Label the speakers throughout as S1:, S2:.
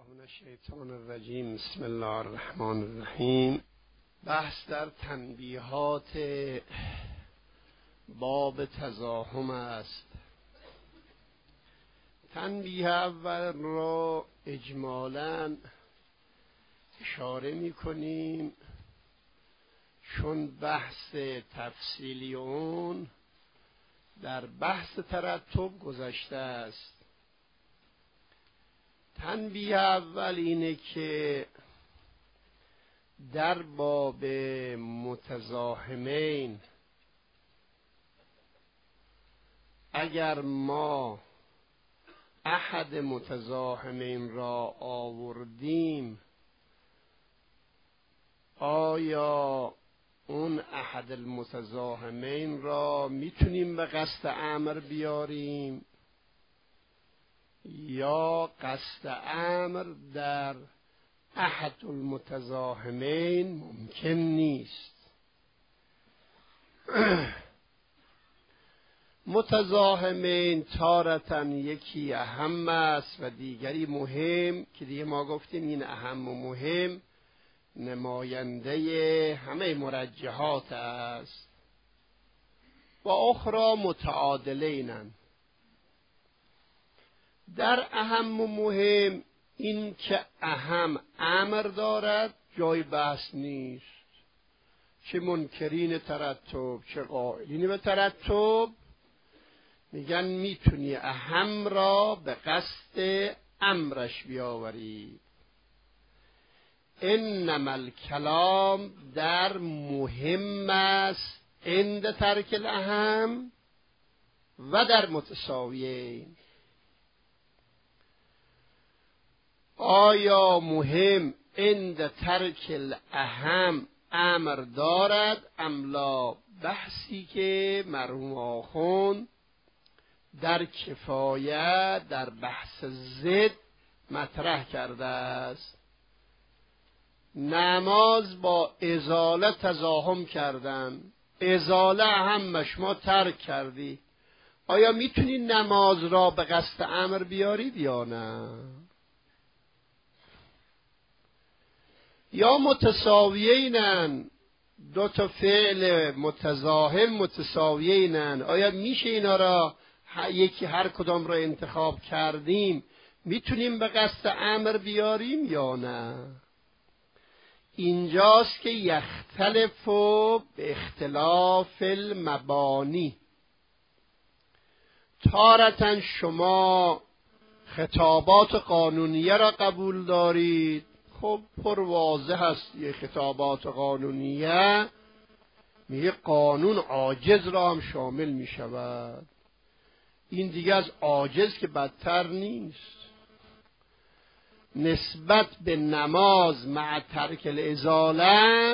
S1: من الشیطان الرجیم. بسم الله الرحمن الرحیم. بحث در تنبیهات باب تزاحم است. تنبیه اول را اجمالاً اشاره می کنیم چون بحث تفصیلی اون در بحث ترتب گذشته است. تنبیه اول اینه که در باب متزاحمین اگر ما احد متزاحمین را آوردیم، آیا اون احد المتزاحمین را میتونیم به قصد امر بیاریم یا قصد امر در احد المتزاحمین ممکن نیست؟ متزاحمین تارةً یکی اهم است و دیگری مهم، که دیگه ما گفتیم این اهم و مهم نماینده همه مرجحات است و اخرى متعادلینن. در اهم و مهم این که اهم امر دارد جای بحث نیست، چه منکرین ترتب چه قائلین به ترتب میگن میتونی اهم را به قصد امرش بیاوری. انما الکلام در مهم است عند ترک الاهم و در متساویین. آیا مهم عند ترک الاهم امر دارد ام لا؟ بحثی که مرحوم آخوند در کفایه در بحث ضد مطرح کرده است. نماز با ازاله تزاحم کردن، ازاله همش ما ترک کردی، آیا میتونی نماز را به قصد امر بیارید یا نه؟ یا متساویینن، دو تا فعل متزاحم متساویینن، آیا میشه اینا را یکی هر کدام را انتخاب کردیم میتونیم به قصد امر بیاریم یا نه؟ اینجاست که یختلف به اختلاف المبانی. تارةً شما خطابات قانونیه را قبول دارید، خب پر واضح است یه خطابات قانونیه میگه قانون عاجز را هم شامل می شود. این دیگه از عاجز که بدتر نیست. نسبت به نماز مع ترک الازاله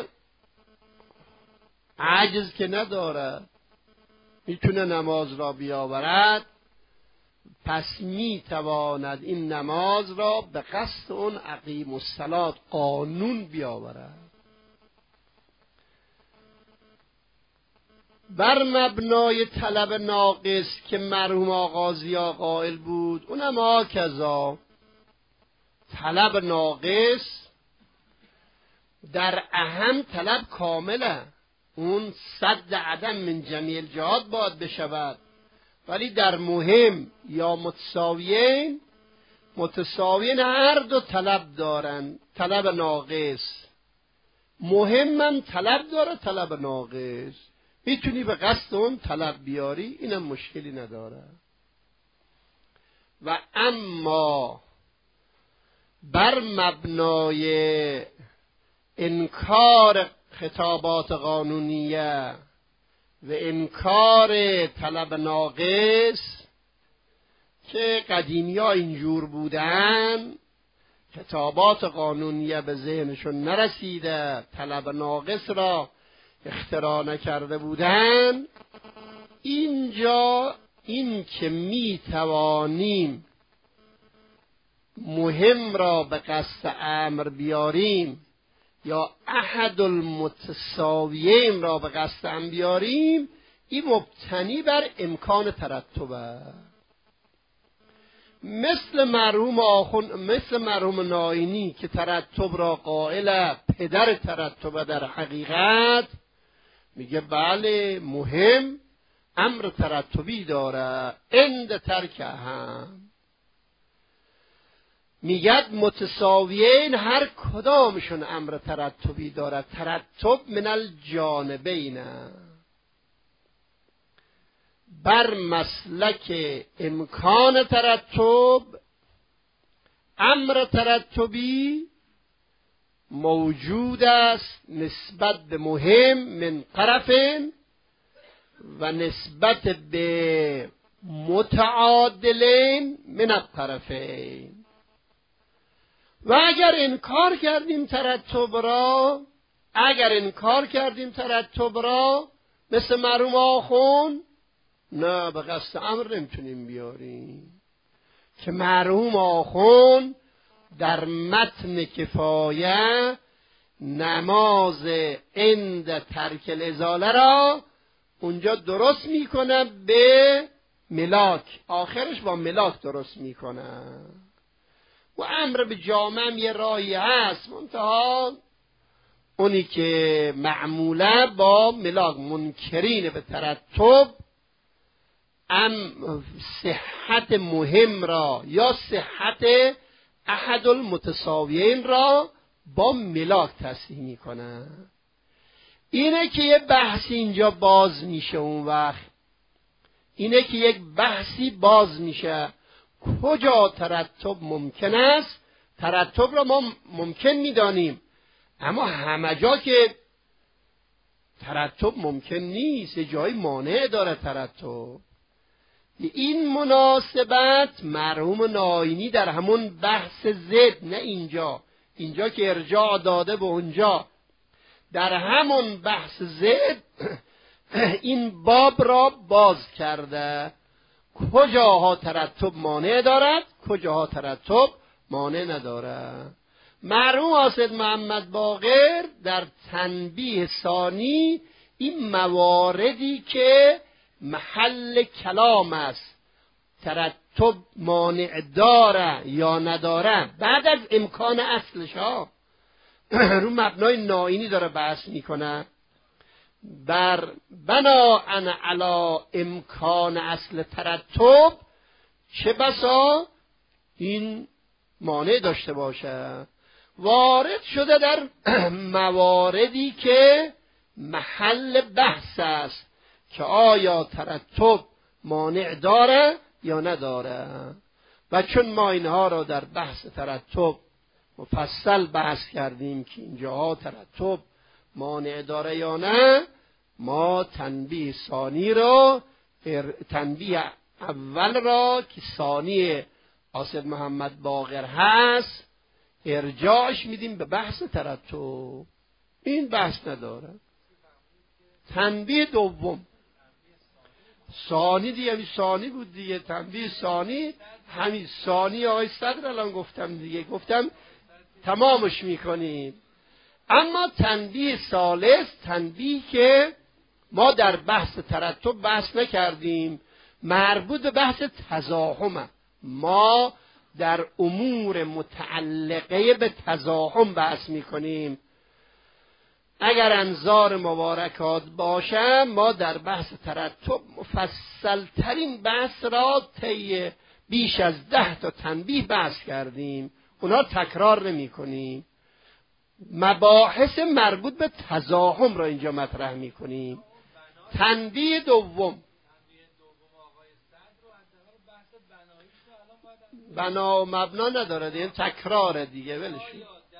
S1: عجز که ندارد، میتونه نماز را بیاورد، پس میتواند این نماز را به قصد اون اقیم الصلاة قانون بیاورد. بر مبنای طلب ناقص که مرحوم آغازیا قائل بود، اونم هاکذا طلب ناقص در اهم طلب کامله، اون صد عدم من جمیع الجهات باید بشود، ولی در مهم یا متساویین هر دو طلب دارن، طلب ناقص. مهمم طلب داره، طلب ناقص میتونی به قصد اون طلب بیاری، اینم مشکلی نداره. و اما بر مبنای انکار خطابات قانونیه و انکار طلب ناقص که قدیمی ها اینجور بودن، خطابات قانونیه به ذهنشون نرسیده، طلب ناقص را اختراع نکرده بودن، اینجا این که می توانیم مهم را به قصد امر بیاریم یا احد المتساویین را به قصد امر بیاریم، این مبتنی بر امکان ترتب است. مثل مرحوم ناینی که ترتب را قائل پدر ترتب در حقیقت، میگه بله مهم امر ترتبی داره عند ترک هم. میگه متساویین هر کدامشون امر ترتبی داره. ترتب من الجانبین، بر مسلک امکان ترتب امر ترتبی موجود است نسبت به مهم من طرفین و نسبت به متعادلین من الطرفین. و اگر انکار کردیم ترتب را مثل مرحوم آخوند، نه به قصد امر نمیتونیم بیاریم که مرحوم آخوند در متن کفایه نماز عند ترک الازاله را اونجا درست میکنه به ملاک، آخرش با ملاک درست میکنه. و امر به جامع یه راهی هست، منتها اونی که معموله با ملاک منکرین به ترتب صحت مهم را یا صحت احد المتساویین را با ملاک تصحیح میکنه. اینه که یه بحثی اینجا باز میشه، اون وقت اینه که یک بحثی باز میشه کجا ترتب ممکن است. ترتب را ما ممکن میدانیم، اما همه جا که ترتب ممکن نیست، جای مانع داره ترتب. این مناسبت مرحوم ناینی در همون بحث زد، نه اینجا که ارجاع داده به اونجا، در همون بحث زد این باب را باز کرده، کجاها ترتب مانع دارد کجاها ترتب مانع ندارد. مرحوم حاسد محمد باقر در تنبیه ثانی این مواردی که محل کلام است ترتب مانع داره یا نداره بعد از امکان اصلش ها رو مبنای ناینی داره بحث میکنه، بر بناء علی امکان اصل ترتب چه بسا این مانع داشته باشه. وارد شده در مواردی که محل بحث است که آیا ترتب مانع داره یا نداره. و چون ما اینها را در بحث ترتب مفصل بحث کردیم که اینجاها ترتب مانع داره یا نه، ما تنبیه ثانی را، تنبیه اول را که ثانی حاسد محمد باقر هست ارجاعش میدیم به بحث ترتب. این بحث نداره. تنبیه دوم ثانی دیگه، همین ثانی بود دیگه، تنبیه ثانی همین ثانی آقای صدر الان گفتم دیگه، گفتم تمامش میکنیم. اما تنبیه ثالث، تنبیه که ما در بحث ترتب بحث نکردیم، مربوط به بحث تزاحمه. ما در امور متعلقه به تزاحم بحث میکنیم. اگر انظار مبارکات باشه ما در بحث ترتب مفصل ترین بحث را طی بیش از 10 تا تنبیه بحث کردیم، اونا تکرار نمی کنیم. مباحث مربوط به تزاحم را اینجا مطرح می کنیم. تنبیه دوم بنا و مبنا نداره دیگه، تکراره دیگه، ولشون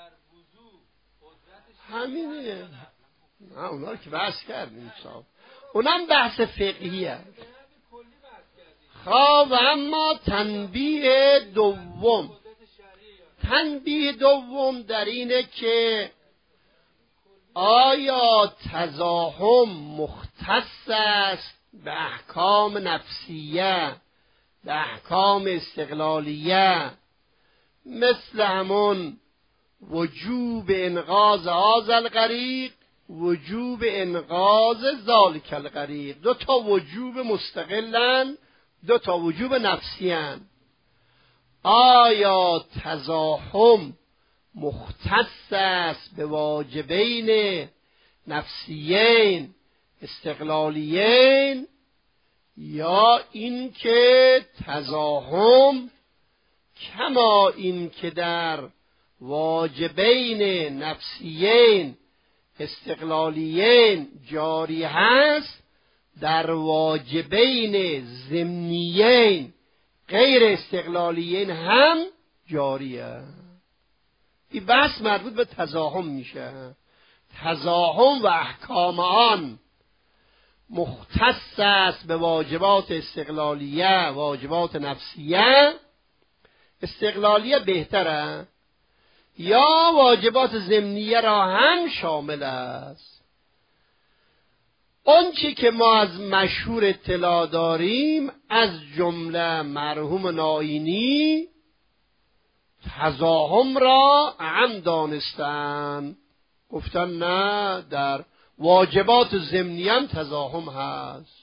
S1: همینه. نه اونا رو که بحث کردیم صاحب، اونم بحث فقهیه. خب اما تنبیه دوم در اینه که آیا تزاحم مختص است به احکام نفسیه، به احکام استقلالیه، مثل همون وجوب انقاذ هذا الغریق، وجوب انقاذ ذلک الغریق، 2 تا وجوب مستقلن، 2 تا وجوب نفسیان. آیا تزاحم مختص است به واجبین نفسیین استقلالیین، یا این که تزاحم کما این که در واجبین نفسیین استقلالیین جاری هست در واجبین ضمنیین غیر استقلالیین هم جاریه. این بحث مربوط به تزاحم میشه. تزاحم و احکام آن مختص است به واجبات استقلالیه، واجبات نفسیه. استقلالیه بهتره یا واجبات ضمنیه را هم شامل است؟ آنچه که ما از مشهور اطلاع داریم از جمله مرحوم نائینی تزاحم را اعم دانستند، گفتن نه در واجبات ضمنی هم تزاحم هست.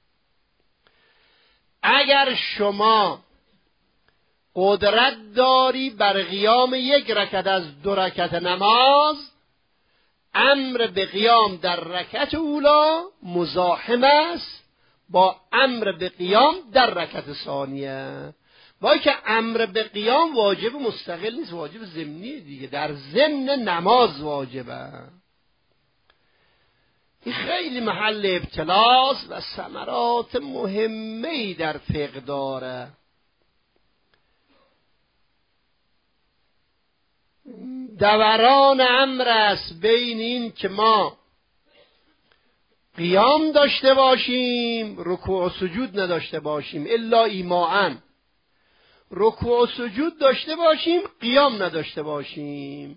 S1: اگر شما قدرت داری بر قیام یک رکعت از 2 رکعت نماز، امر به قیام در رکعت اولا مزاحم است با امر به قیام در رکعت ثانیه. با که امر به قیام واجب مستقل نیست، واجب ضمنی دیگه، در ضمن نماز واجبه. این خیلی محل ابتلاست و ثمرات مهمه‌ای در فقه داره. دوران امر است بین این که ما قیام داشته باشیم رکوع و سجود نداشته باشیم، الا ایماءً رکوع و سجود داشته باشیم قیام نداشته باشیم.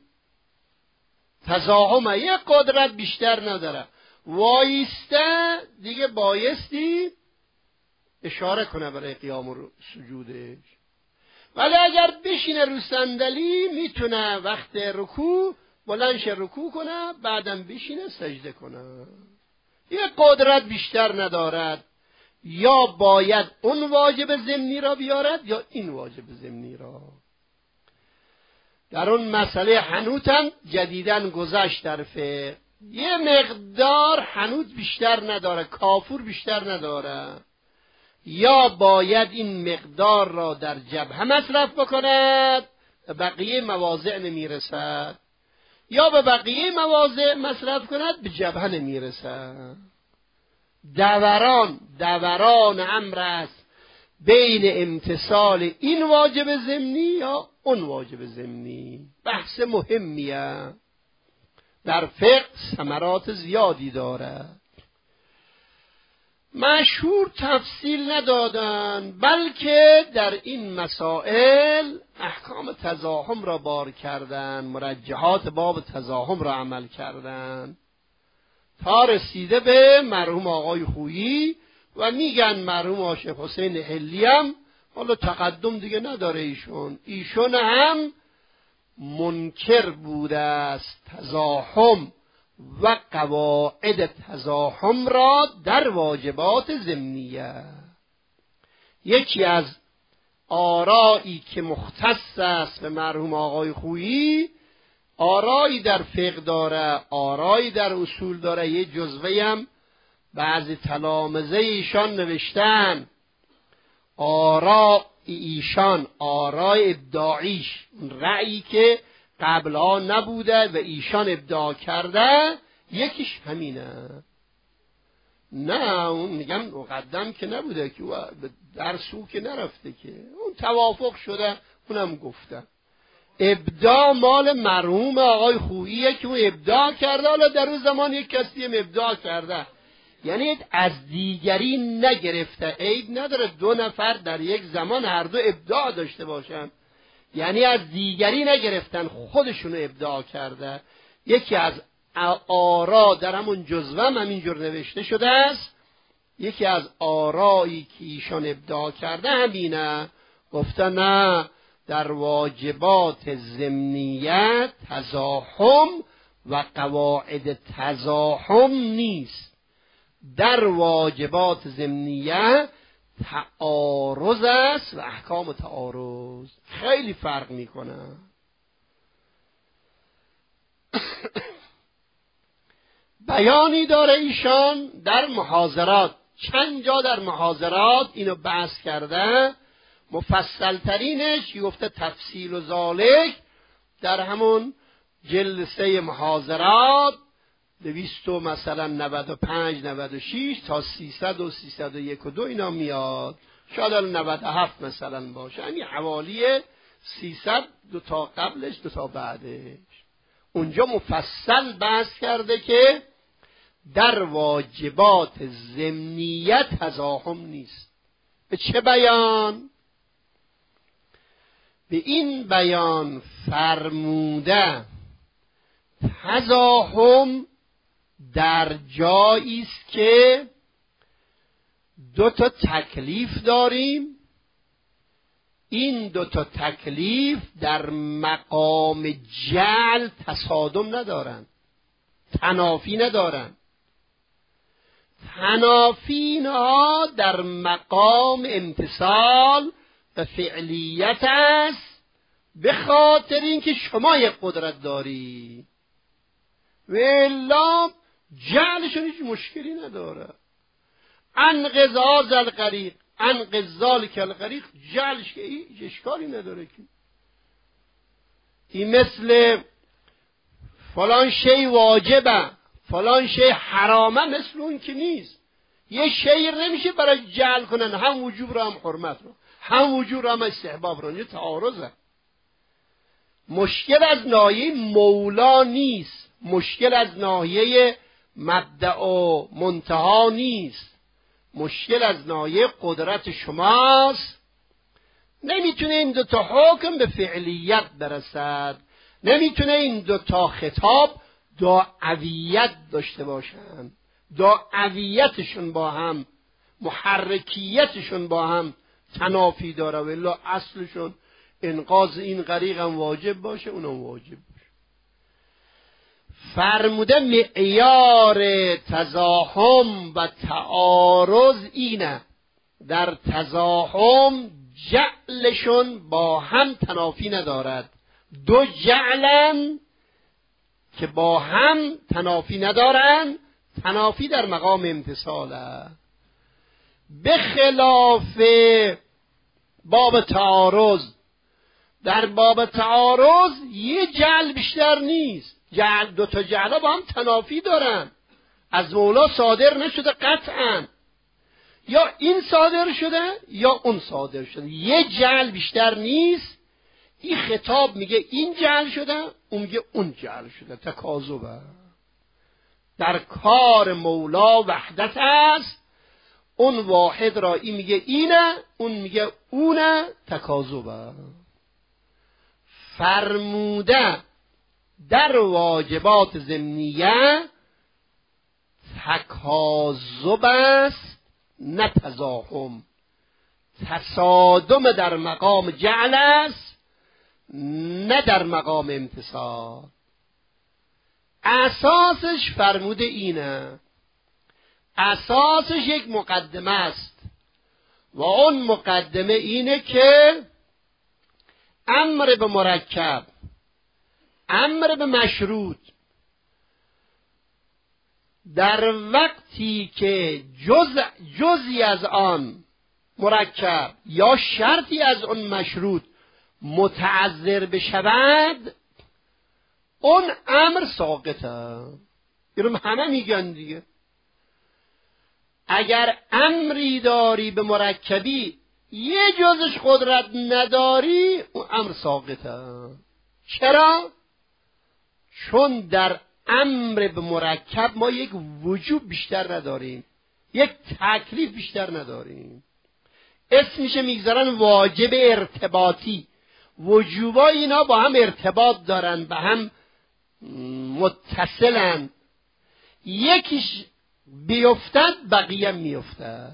S1: تزاحم یک قدرت بیشتر نداره، وایسته دیگه بایستی اشاره کنه برای قیام و سجودش، ولی اگر بشینه رو صندلی میتونه وقت رکوع بلندش رکوع کنه، بعدم بشینه سجده کنه. یک قدرت بیشتر ندارد، یا باید اون واجب ضمنی را بیارد یا این واجب ضمنی را. در اون مسئله حنوط هم جدیداً گذشت در فقه، یه مقدار حنوط بیشتر نداره، کافور بیشتر نداره، یا باید این مقدار را در جبهه مصرف بکند و بقیه مواضع نمیرسد، یا به بقیه مواضع مصرف کند به جبهه نمیرسد. دوران امر است بین امتثال این واجب ضمنی یا اون واجب ضمنی. بحث مهمیه، در فقه ثمرات زیادی دارد. مشهور تفصیل ندادن، بلکه در این مسائل احکام تزاحم را بار کردن، مرجحات باب تزاحم را عمل کردن تا رسیده به مرحوم آقای خویی و میگن مرحوم شیخ حسین حلی هم حالا تقدم دیگه نداره، ایشون هم منکر بوده است تزاحم و قواعد تزاحم را در واجبات ضمنیه. یکی از آرایی که مختص است به مرحوم آقای خویی، آرایی در فقه داره، آرایی در اصول داره. یه جزوه هم بعضی تلامذه ایشان نوشتن، آرا ایشان، آرای ابداعیش، رأیی که قبلها نبوده و ایشان ابداع کرده، یکیش همینه. نه اون میگم مقدم که نبوده که درس او که نرفته که، اون توافق شده، اونم گفته ابداع مال مرحوم آقای خوییه که اون ابداع کرده. حالا در اون زمان یک کسی هم ابداع کرده، یعنی از دیگری نگرفته. عیب نداره 2 نفر در یک زمان هر دو ابداع داشته باشن، یعنی از دیگری نگرفتن، خودشونو ابداع کرده. یکی از آرا در همون جزوه هم همینجور نوشته شده است، یکی از آرایی که ایشان ابداع کرده همینه، گفته نه در واجبات ضمنیت تزاحم و قواعد تزاحم نیست، در واجبات ضمنیه تعارض است و احکام تعارض خیلی فرق میکنه. بیانی داره ایشان در محاضرات، چند جا در محاضرات اینو بحث کرده. مفصل ترینش که گفته تفصیل و ذالک در همون جلسه محاضرات 200 مثلا 95 96 تا 300 و 301 و 2 اینا میاد، شاید 97 مثلا باشه، یعنی حوالی 300 دو تا قبلش دو تا بعدش. اونجا مفصل بحث کرده که در واجبات ضمنیت تزاحم نیست. به چه بیان؟ به این بیان فرموده تزاحم در جایی است که دو تا تکلیف داریم، این دو تا تکلیف در مقام جعل تصادم ندارند، تنافی ندارند. تنافی ها در مقام امتثال و فعلیت است، به خاطر اینکه شما یک قدرت داری و الا جعلشون هیچ مشکلی نداره. انقذ هذا الغریق، انقذ ذلک الغریق، جعلش که هیچ اشکالی نداره. که این مثل فلان شی واجبه فلان شی حرامه، مثل اون که نیست. یه شی نمیشه برای جعل کنن، هم وجوب رو هم حرمت رو، هم وجوب رو هم استحباب رو. یه تعارضه. مشکل از ناحیه مولا نیست، مشکل از ناحیه مبدأ و منتها نیست، مشکل از ناحیه قدرت شماست. نمیتونه این دو تا حکم به فعلیت برسد، نمیتونه این دو تا خطاب داعویت داشته باشن، داعویتشون با هم، محرکیتشون با هم تنافی داره. و الا اصلشون انقاذ این غریق هم واجب باشه اونم واجب باشه. فرموده معیار تزاحم و تعارض اینه، در تزاحم جعلشون با هم تنافی ندارد. دو جعلن که با هم تنافی ندارن، تنافی در مقام امتصاله. به خلاف باب تعارض، در باب تعارض یه جعل بیشتر نیست، جعل دو تا جعل با هم تنافی دارن. از مولا صادر نشده قطعا، یا این صادر شده یا اون صادر شده، یه جعل بیشتر نیست. این خطاب میگه این جعل شده، اون میگه اون جعل شده، تکاذبه. در کار مولا وحدت است، اون واحد را این میگه اینه، اون میگه اونه، تکاذبه. فرموده در واجبات ضمنیه تکاذب است نه تزاحم. تصادم در مقام جعل است نه در مقام امتصال. اساسش فرموده اینه، اساسش یک مقدمه است و اون مقدمه اینه که امر به مرکب، امر به مشروط، در وقتی که جزئی از آن مرکب یا شرطی از اون مشروط متعذر بشود، اون امر ساقطه. اینو همه میگن دیگه. اگر امری داری به مرکبی یه جزش قدرت نداری، اون امر ساقطه. چرا؟ چون در امر به مرکب ما یک وجوب بیشتر نداریم، یک تکلیف بیشتر نداریم. اسمش میگذارن واجب ارتباطی. وجوبا اینا با هم ارتباط دارن، به هم متصلن. یکیش بیفتد بقیه میفتد.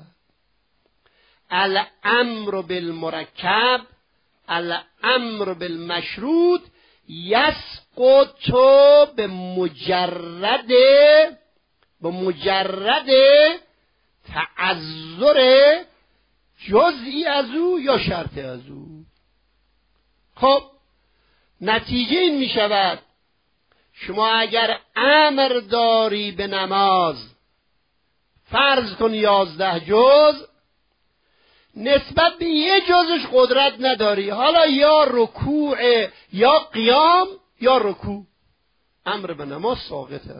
S1: الامر بالمرکب، الامر بالمشروط یسقط به مجرد تعذر جزئی از او یا شرط از او. خب نتیجه این می شود شما اگر امر داری به نماز، فرض کن 11 جز، نسبت به یه جزش قدرت نداری، حالا یا رکوع یا قیام یا رکوع، امر به نماز ساقطه.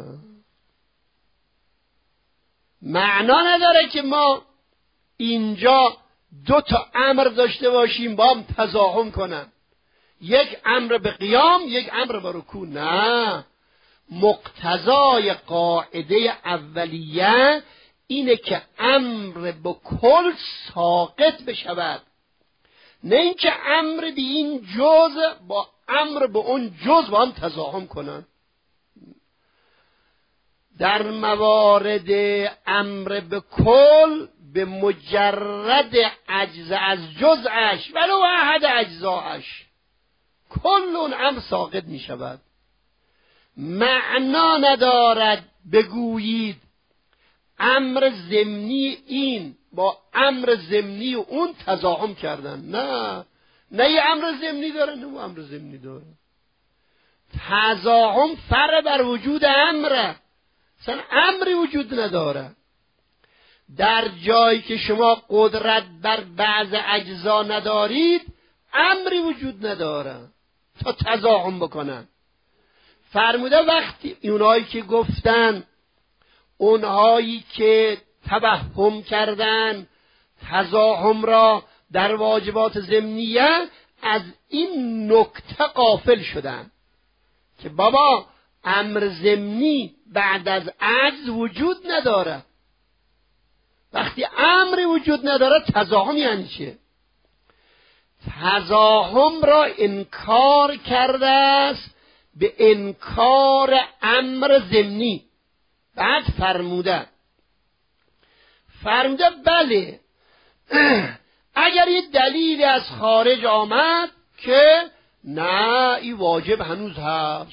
S1: معنا نداره که ما اینجا 2 تا امر داشته باشیم با هم تزاحم کنن، یک امر به قیام یک امر به رکوع. نه، مقتضای قاعده اولیه اینه که امر به کل ساقط بشود، نه اینکه امر به این جز با امر به اون جز با هم تزاحم کنن. در موارد امر به کل به مجرد عجز از جزءش ولو احد اجزاش کل اون امر ساقط می شود. معنا ندارد بگویید امر ضمنی این با امر ضمنی اون تزاحم کردن. نه یه امر ضمنی داره نه امر ضمنی داره. تزاحم فرع بر وجود امره، اصلا امری وجود نداره. در جایی که شما قدرت بر بعض اجزا ندارید امری وجود نداره تا تزاحم بکنن. فرموده وقتی اونهایی که گفتن، اونهایی که توهم کردن تزاحم را در واجبات ضمنیه، از این نکته غافل شدن که بابا امر ضمنی بعد از عجز وجود نداره. وقتی امری وجود نداره تزاحم یعنی چه؟ تزاحم را انکار کرده است به انکار امر ضمنی. بعد فرموده بله اگر یه دلیلی از خارج آمد که نه این واجب هنوز هست،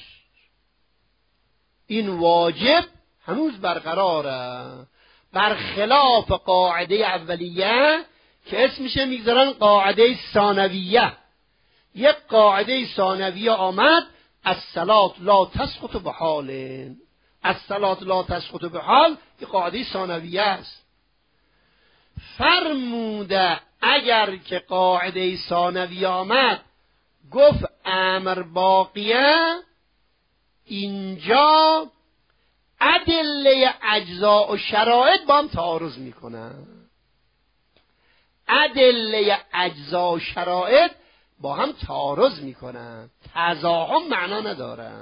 S1: این واجب هنوز برقراره، برخلاف قاعده اولیه که اسمشه میگذارن قاعده ثانویه. یک قاعده ثانویه آمد الصلاة لا تسقط بحال، الصلاة لا تسقط بحال، این قاعده ثانویه است. فرموده اگر که قاعده ثانویه آمد گفت امر باقیه، اینجا ادله اجزا و شرایط با هم تعارض میکنن. ادله اجزا و شرایط با هم تعارض میکنن، تزاحم معنا نداره.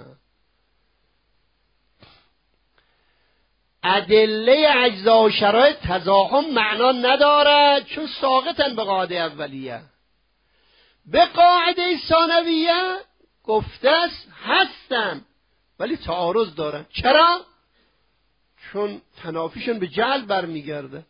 S1: ادله اجزا و شرایط تزاحم معنا نداره چون ساقطن به قاعده اولیه. به قاعده ثانویه گفته است هستن ولی تعارض دارن. چرا؟ چون تنافیشون به جهل برمیگرده.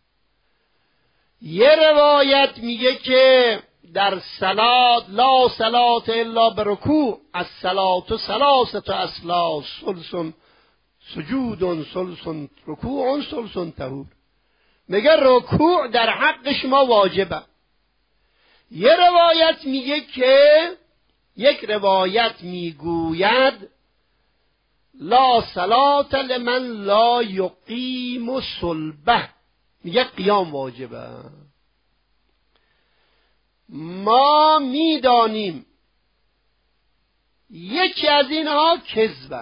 S1: یه روایت میگه که در صلات لا صلات الا برکوع، الصلات ثلاثه اصلا، ثلث سجود، ثلث رکوع، ثلث طهور. میگه رکوع در حق شما واجبه. یه روایت میگه که یک روایت میگوید لا صلات لمن لا یقیم صلبه، میگه قیام واجبه. ما میدانیم یکی از اینها کذبه.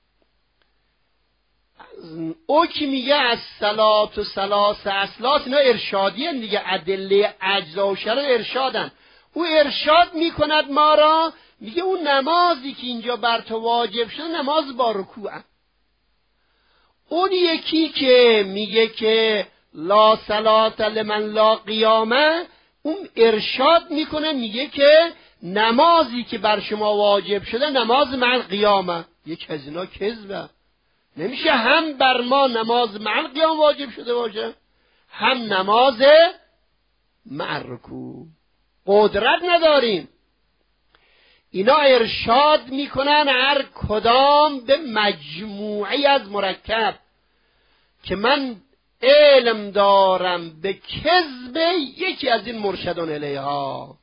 S1: او که میگه از صلات و ثلاث اصلات، اینا ارشادی دیگه، ادله اجزا و شرایط ارشادن. او ارشاد میکند ما را، میگه اون نمازی که اینجا بر تو واجب شده نماز با رکوعه. اون یکی که میگه که لا صلات لمن لا قیامه، اون ارشاد میکنه میگه که نمازی که بر شما واجب شده نماز مع القیامه. یک از اینا کذبه. نمیشه هم بر ما نماز مع القیام واجب شده باشه هم نماز مع الرکوع. قدرت نداریم. اینا ارشاد میکنن هر کدام به مجموعی از مرکب که من علم دارم به کذب یکی از این مرشدان الیها،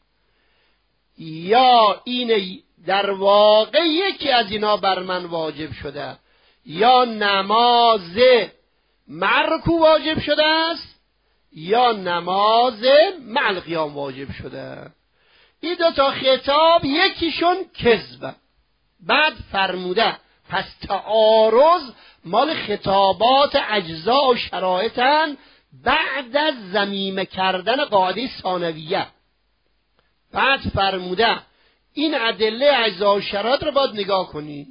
S1: یا این در واقع یکی از اینا بر من واجب شده، یا نماز مرکو واجب شده است، یا نماز مع القیام واجب شده. این دو تا خطاب یکیشون کذب. بعد فرموده پس تعارض مال خطابات اجزا و شرایطن بعد از ضمیمه کردن قاعده ثانویه. بعد فرموده این ادله اجزا و شرایط رو باید نگاه کنی.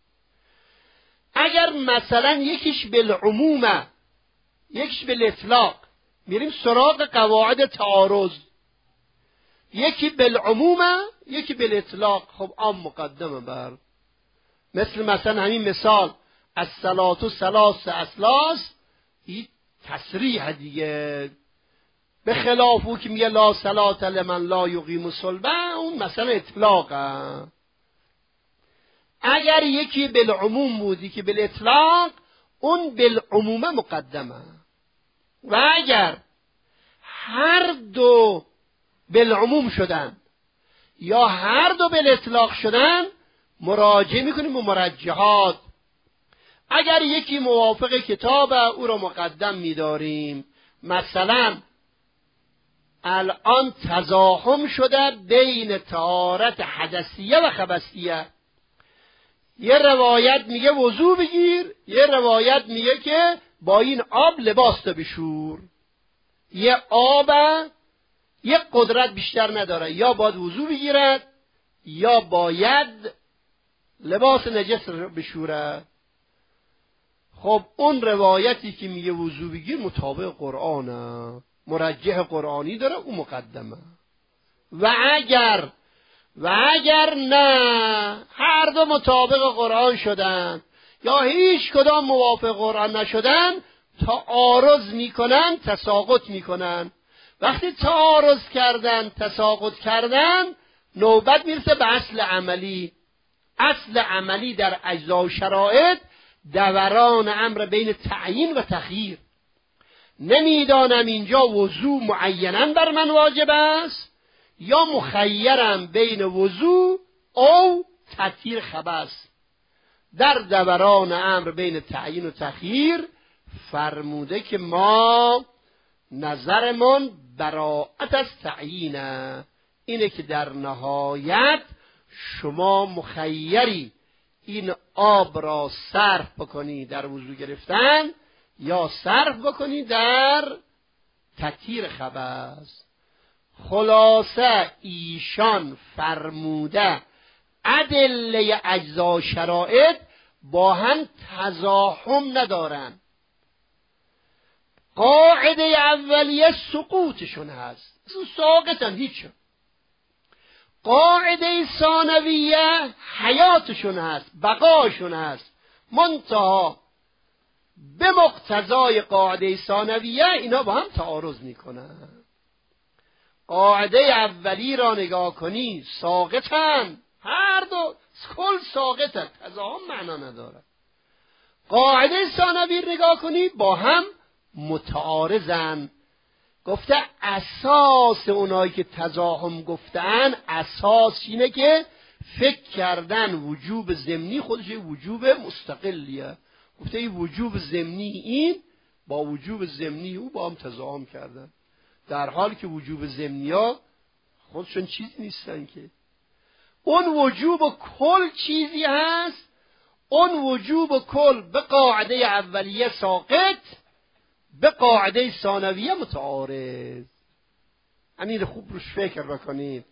S1: اگر مثلا یکیش بالعمومه یکیش بالاطلاق، میریم سراغ قواعد تعارض. یکی بالعمومه یکی بالاطلاق، خب عام مقدمه بر. مثلا همین مثال الصلاة ثلاث اثلاث، این تصریح دیگه، به خلاف او که میگه لا صلاة لمن لا یقیم صلبه، اون مثلا اطلاقه. اگر یکی بالعموم بودی که بالاطلاق، اون بالعمومه مقدمه. و اگر هر دو بالعموم شدن یا هر دو بالاطلاق شدن، مراجعه میکنیم به مرجحات. اگر یکی موافق کتاب او را مقدم میداریم. مثلا الان تزاحم شده بین طهارت حدثیه و خبثیه. یه روایت میگه وضو بگیر، یه روایت میگه که با این آب لباس تا بشور. یه آب یه قدرت بیشتر نداره، یا باید وضو بگیرد یا باید لباس نجس رو بشوره. خب اون روایتی که میگه وضو بگیر مطابق قرآنه، مرجح قرآنی داره، اون مقدمه. و اگر نه هر دو مطابق قرآن شدن یا هیچ کدام موافق قرآن نشدن، تعارض میکنن، تساقط میکنن. وقتی تعارض کردن، تساقط کردن، نوبت میرسه به اصل عملی. اصل عملی در اجزا و شرایط دوران امر بین تعیین و تخییر. نمیدانم اینجا وضو معیناً بر من واجب است یا مخیرم بین وضو او تطهیر خبث. در دوران امر بین تعیین و تخییر فرموده که ما نظرمون براءت از تعیینه، اینه که در نهایت شما مخیری این آب را صرف بکنی در وضو گرفتن یا صرف بکنی در تطهیر خبث. خلاصه ایشان فرموده ادله اجزا و شرایط با هم تزاحم ندارن. قاعده اولیه سقوطشون هست، ساقطن هیچ. قاعده ثانویه حیاتشون هست، بقاشون هست. منتها به مقتضای قاعده ثانویه اینا با هم تعارض میکنن. قاعده اولی را نگاه کنی ساقطن، هر دو کل ساقطن، تزاحم معنا نداره. قاعده ثانوی نگاه کنی با هم متعارضن. گفته اساس اونایی که تزاحم گفتن، اساس اینه که فکر کردن وجوب ضمنی خودش وجوب مستقلیه. گفته این وجوب ضمنی این با وجوب ضمنی او با هم تزاحم کردن، در حالی که وجوب ضمنی ها خودشون چیزی نیستن که. اون وجوب کل چیزی هست، اون وجوب کل به قاعده اولیه ساقط، به قاعده ثانویه متعارض. همین خوب روش فکر بکنید.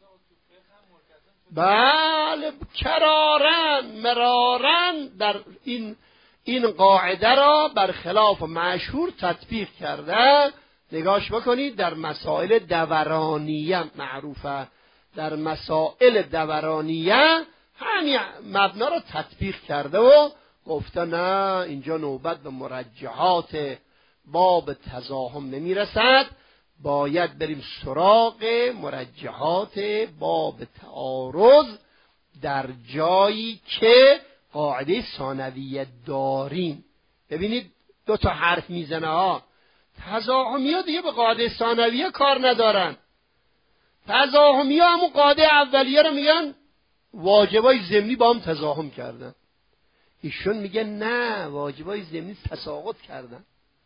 S1: بله کرارن مرارن در این قاعده را برخلاف مشهور تطبیق کرده. نگاش بکنید در مسائل دورانیه معروفه، در مسائل دورانیه همین مبنا را تطبیق کرده و گفته نه اینجا نوبت به مرجحات باب تزاحم نمیرسد، باید بریم سراغ مرجحات باب تعارض در جایی که قاعده ثانویه داریم. ببینید دو تا حرف میزنه ها، تزاحمیه دیگه به قاعده ثانویه کار ندارن. تزاحمیه همون قاعده اولیه رو میگن واجبای ضمنی با هم تزاحم کردن. ایشون میگه نه، واجبای ضمنی تساقط کردن.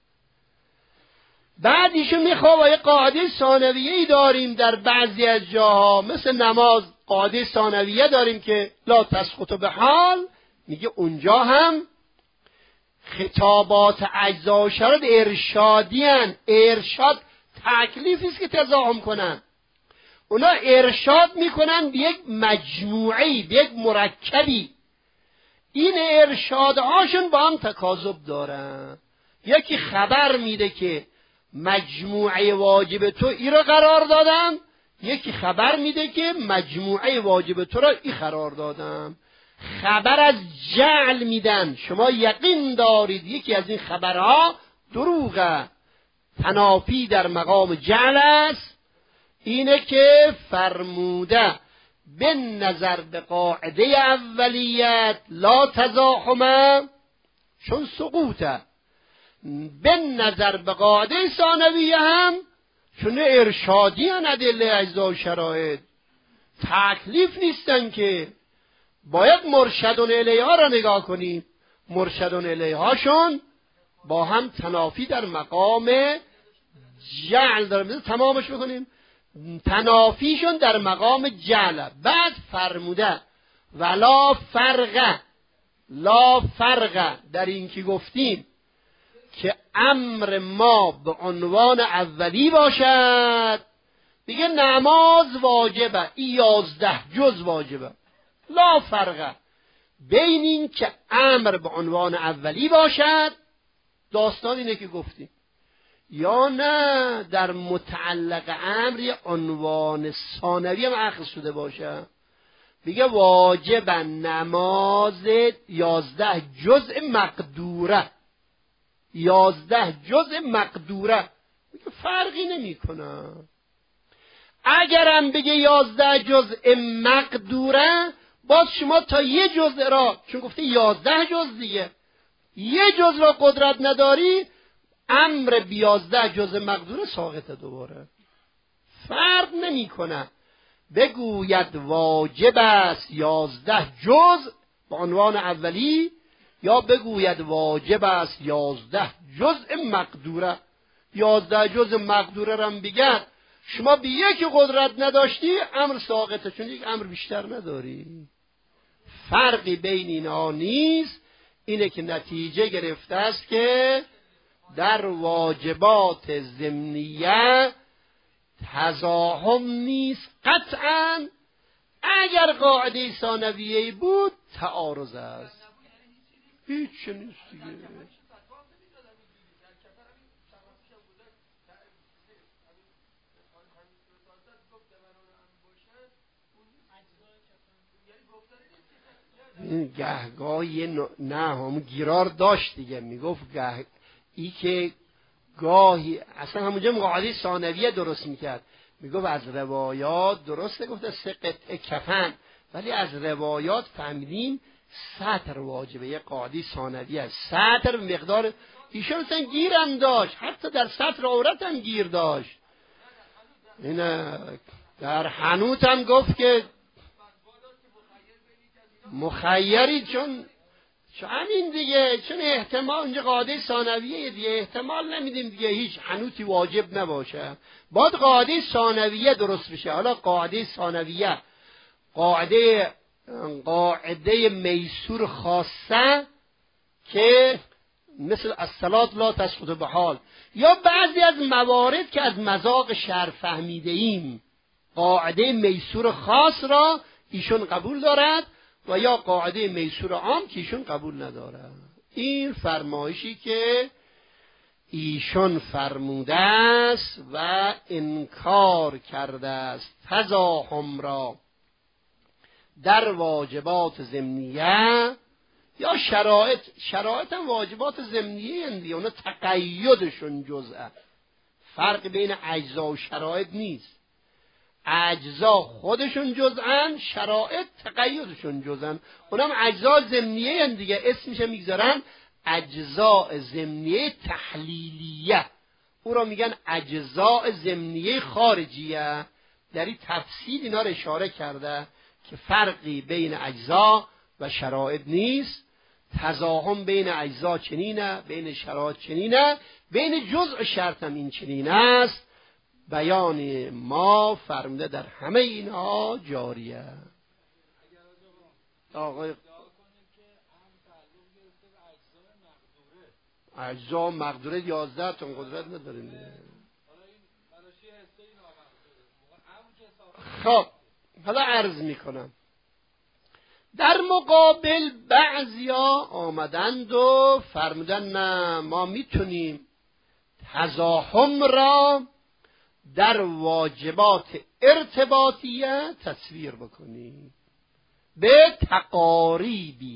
S1: بعد ایشون میخواد یه قاعده ثانویه‌ای داریم در بعضی از جاها، مثل نماز قاعده ثانویه داریم که لا تسقط به حال، میگه اونجا هم خطابات اجزا و شرط ارشادی هن. ارشاد تکلیفی است که تزاحم کنن. اونا ارشاد میکنن به یک مجموعی، به یک مرکبی. این ارشادهاشون با هم تکاذب دارن. یکی خبر میده که مجموعه واجب تو ای را قرار دادم، یکی خبر میده که مجموعه واجب تو را ای قرار دادم. خبر از جعل میدن، شما یقین دارید یکی از این خبرها دروغه، تنافی در مقام جعل است. اینه که فرموده به نظر به قاعده اولیت لا تزاحمه، چون سقوطه. به نظر به قاعده ثانویه هم چون ارشادی هن ادله اجزا و شرایط، تکلیف نیستن که باید مرشدون الیها را نگاه کنیم. مرشدون الیهاشون با هم تنافی در مقام جعل دارن. تمامش بکنیم. تنافیشون در مقام جعل. بعد فرموده ولا فرق، لا فرق در این که گفتیم که امر ما به عنوان اولی باشد، دیگه نماز واجبه، این 11 جز واجبه. لا فرق بین این که امر به عنوان اولی باشد، داستان اینه که گفتیم، یا نه در متعلق امر یه عنوان ثانوی هم اخذ شده باشه. میگه واجب نماز 11 جزء مقدوره، 11 جزء مقدوره. میگه فرقی نمیکنه. اگرم بگه 11 جزء مقدوره، باز شما تا یه جزء را، چون گفته 11 جزء دیگه، یه جزء را قدرت نداری، امر ب 11 جزء مقدوره ساقطه دوباره. فرق نمیکنه بگوید واجب است 11 جزء به عنوان اولی، یا بگوید واجب است 11 جزء مقدوره. 11 جزء مقدوره را بگید، شما به یکی قدرت نداشتی، امر ساقطه، چون یک امر بیشتر نداری. فرقی بین اینا نیست. اینه که نتیجه گرفته است که در واجبات ضمنیه تزاحم نیست قطعا. اگر قاعده ثانویه‌ای بود تعارض است، هیچ نیست دیگه. این گهگاهی نه همون گیرار داشت دیگه، میگفت ای که گاهی اصلا همونجا قاعده ثانویه درست میکرد، میگفت از روایات درسته گفته 3 قطعه کفن، ولی از روایات فهمیدیم سطر واجبه. یه قاعده ثانویه است، سطر به مقدار ایشون اصلا گیرم داشت، حتی در سطر عورت هم گیر داشت. این در حنوت هم گفت که مخیری، چون همین دیگه، چون احتمال اونجا قاعده ثانویه دیگه، احتمال نمیدیم دیگه هیچ حنوتی واجب نباشه، باید قاعده ثانویه درست بشه. حالا قاعده ثانویه قاعده میسور خاصه که مثل الصلاة لا تسقط به حال، یا بعضی از موارد که از مذاق شرع فهمیده ایم، قاعده میسور خاص را ایشون قبول دارد و یا قاعده میسور عام که ایشون قبول نداره. این فرمایشی که ایشون فرموده است و انکار کرده است تزاحم را در واجبات ضمنیه یا شرایط هم واجبات ضمنیه هستند، اونا تقیدشون جزءه. فرق بین اجزا و شرایط نیست. اجزا خودشون جزءن، شرایط تقیدشون جزءن. اونم اجزا ضمنیه دیگه، اسمش میگذارن اجزا ضمنیه تحلیلیه. او را میگن اجزاء ضمنیه خارجیه. در این تفصیل اینا رو اشاره کرده که فرقی بین اجزا و شرایط نیست، تزاحم بین اجزا چنینه، بین شرایط چنینه، بین جزء و شرط هم این چنین است. بیان ما فرموده در همه اینها جاریه. آقای اجزا مقدوره 11 تا قدرت نداریم. خب حالا عرض میکنم، در مقابل بعضیا آمدند و فرمودن نه، ما میتونیم تزاحم را در واجبات ارتباطیه تصویر بکنیم به تقاریبی.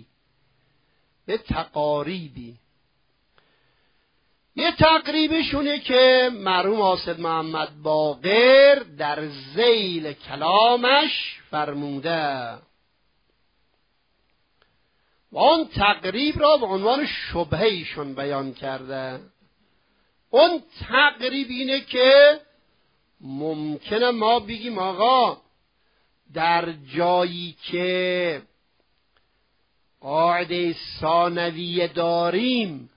S1: یه تقریبشونه که مرحوم حاسد محمد باقر در ذیل کلامش فرموده و آن تقریب را به عنوان شبهه ایشون بیان کرده. اون تقریب اینه که ممکنه ما بگیم آقا در جایی که قاعده ثانویه داریم،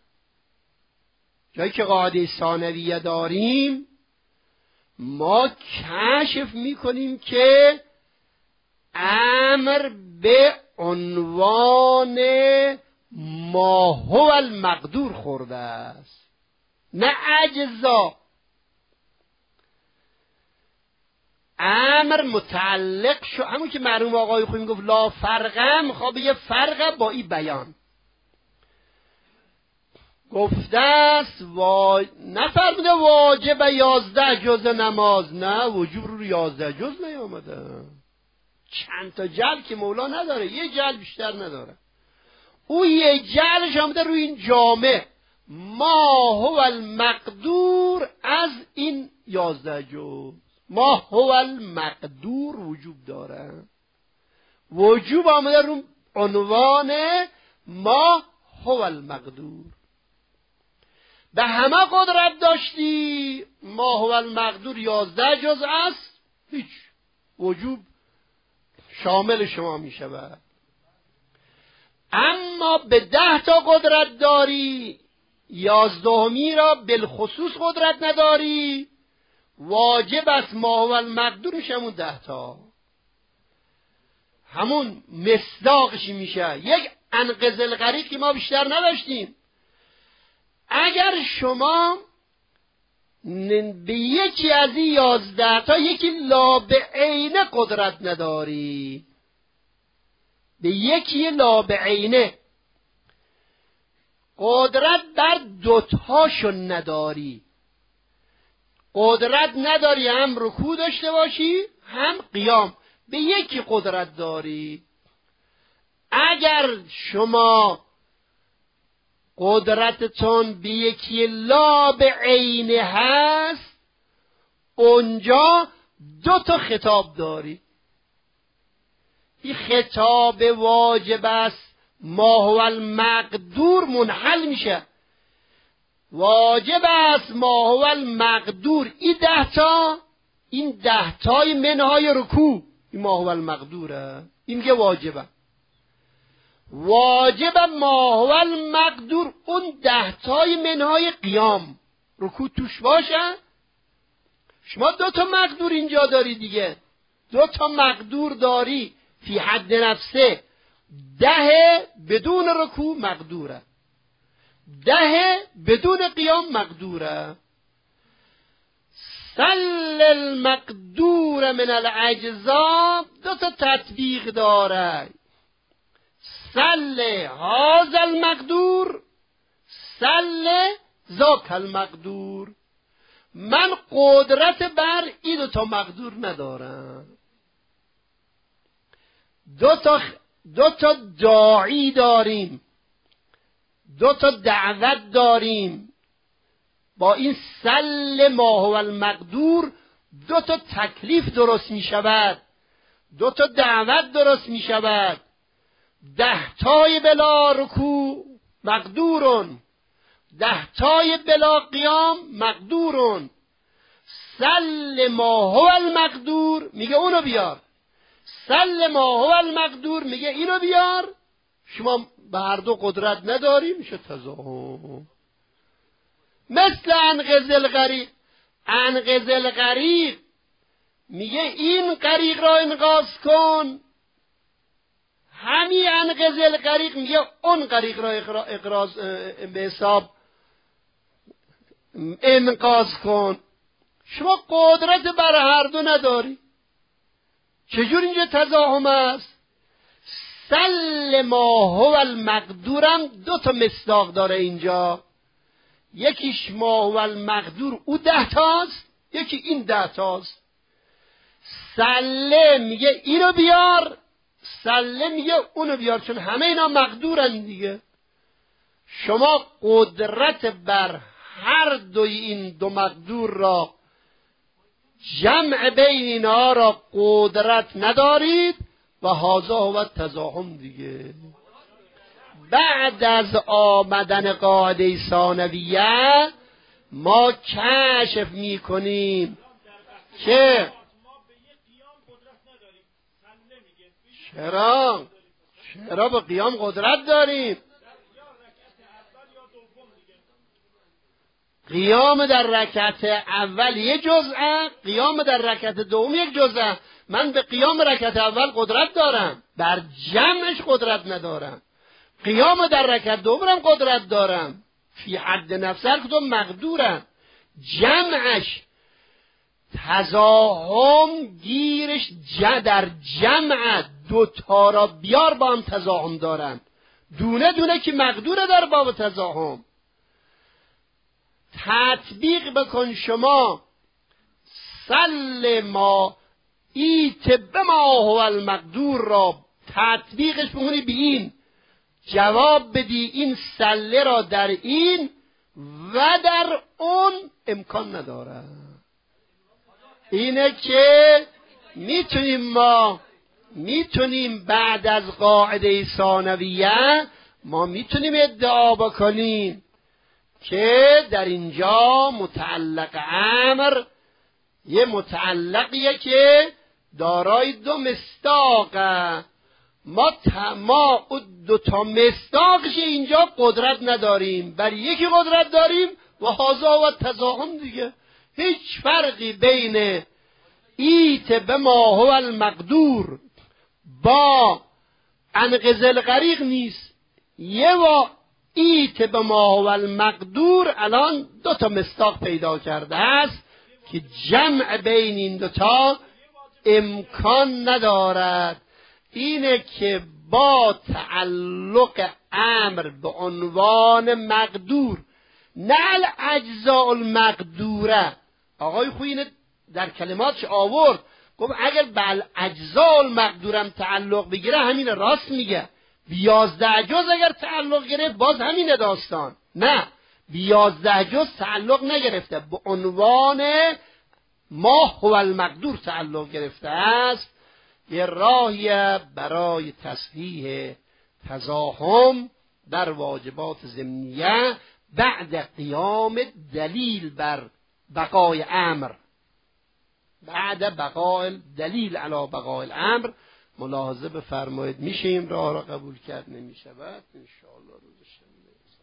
S1: ما کشف میکنیم که امر به عنوان ما هو المقدور خورده است، نه اجزا. امر متعلق شو، همون که مرحوم آقای خویی میگفت لا فرقه، میخواد بگه فرقه با این بیان گفته است نفرموده واجب 11 جز نماز، نه وجوب رو 11 جز نیامده. چند تا جل که مولا نداره، یه جل بیشتر نداره. او یه جلش آمده روی این جامع ما هو المقدور از این 11 جز. ما هو المقدور وجوب داره، وجوب آمده رو عنوان ما هو المقدور. به همه قدرت داشتی، ما هو المقدور 11 جز است، هیچ وجوب شامل شما می شود. اما به 10 تا قدرت داری، 11می را بالخصوص قدرت نداری، واجب است ما هو المقدورش همون 10 تا، همون مصداقش میشه. یک انقذ الغریق که ما بیشتر نداشتیم. اگر شما به یکی از این 11 تا یکی لا به عینه قدرت نداری، به یکی لا به عینه قدرت بر 2 تاشون نداری، قدرت نداری هم رکوع داشته باشی هم قیام، به یکی قدرت داری. اگر شما قدرتتون به یکی لا به عینه هست، اونجا 2 تا خطاب داری. این خطاب واجب است ما هو المقدور منحل میشه، واجب است ما هو المقدور. این 10 تا، این 10 تای منهای رکوع، این ما هو المقدوره، این میگه واجبه. واجب ما هو المقدور اون 10 تای منهای قیام، رکوع توش باشه. شما 2 تا مقدور اینجا داری دیگه، 2 تا مقدور داری فی حد نفسه. 10 بدون رکوع مقدوره، 10 بدون قیام مقدوره. سل المقدور من الاجزاء 2 تا تطبیق داره، سل هذا المقدور، سل ذاک المقدور. من قدرت بر این 2 تا مقدور ندارم. 2 تا داعی داریم، 2 تا دعوت داریم. با این سل ما هو المقدور 2 تا تکلیف درست می شود، 2 تا دعوت درست می شود. 10 تای بلا رکوع مقدورون، 10 بلا قیام مقدورون، سل ما هو المقدور میگه اونو بیار، سل ما هو المقدور میگه اینو بیار. شما به هر دو قدرت نداری، میشه تزاحم. مثل انقذ الغریق، انقذ الغریق میگه این غریق را انقاذ کن، همین انقذ الغریق میگه اون غریق را اقراض به حساب انقاذ کن. شما قدرت بر هر دو نداری، چجور اینجا تزاحم است؟ سل ما هو المقدورم 2 مصداق داره اینجا، یکیش ما هو المقدور او 10 تاست، یکی این 10 تاست. سله میگه اینو بیار، سله میگه اونو بیار، چون همه اینا مقدورن دیگه. شما قدرت بر هر دوی این 2 مقدور را، جمع بین اینا را قدرت ندارید و هذا هو تزاحم دیگه. بعد از آمدن قاعده ثانویه ما کشف میکنیم که چرا به قیام قدرت داریم. قیام در رکعت اول یک جزءه، قیام در رکعت دوم یک جزءه. من به قیام رکعت اول قدرت دارم، بر جمعش قدرت ندارم. قیام در رکعت دوم قدرت دارم، فی حد نفس هر کدوم مقدورم. جمعش تزاحم گیرش در جمع 2 تا را بیار با هم تزاحم دارن، دونه دونه که مقدوره در باب تزاحم. تطبیق بکن شما سل ما ایت بما هو المقدور را، تطبیقش بکنی به این، جواب بدی این سله را در این و در اون امکان نداره. اینه که میتونیم بعد از قاعده ثانویه ما میتونیم ادعا بکنیم که در اینجا متعلق امر یه متعلقیه که دارای 2 مصداقه. ما 2 تا مصداقش اینجا قدرت نداریم، بر یکی قدرت داریم و هذا و تزاحم دیگه. هیچ فرقی بین ایت بما هو المقدور با انقذ الغریق نیست. یه و ایت بما هو المقدور الان 2 تا مصداق پیدا کرده است که جمع بین این 2 تا امکان ندارد. اینه که با تعلق امر به عنوان مقدور، نه الاجزاء المقدوره. آقای خوینه در کلماتش آورد، گفت اگر به اجزاء المقدورم تعلق بگیره همین راست میگه. 11 جز اگر تعلق گرفت باز همین داستان. نه، 11 جز تعلق نگرفته، به عنوان ما هو المقدور تعلق گرفته است. یه راهی برای تصحیح تزاحم در واجبات ضمنیه بعد قیام دلیل بر بقای امر، بعد بقای دلیل علی بقای الامر. ملاحظه بفرمایید. میشه این راه را قبول کرد؟ نمیشود؟ ان شاء الله روز شنبه